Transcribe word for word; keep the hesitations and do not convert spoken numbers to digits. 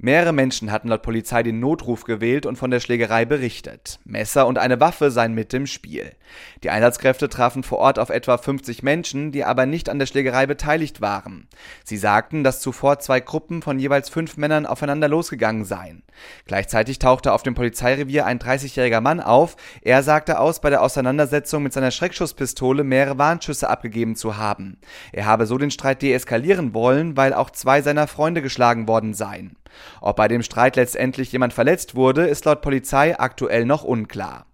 Mehrere Menschen hatten laut Polizei den Notruf gewählt und von der Schlägerei berichtet. Messer und eine Waffe seien mit im Spiel. Die Einsatzkräfte trafen vor Ort auf etwa fünfzig Menschen, die aber nicht an der Schlägerei beteiligt waren. Sie sagten, dass zuvor zwei Gruppen von jeweils fünf Männern aufeinander losgegangen seien. Gleichzeitig tauchte auf dem Polizeirevier ein dreißigjähriger Mann auf. Er sagte aus, bei der Auseinandersetzung mit seiner Schreckschusspistole mehrere Warnschüsse abgegeben zu haben. Er habe so den Streit deeskalieren wollen, weil auch zwei seiner Freunde geschlagen worden seien. Ob bei dem Streit letztendlich jemand verletzt wurde, ist laut Polizei aktuell noch unklar.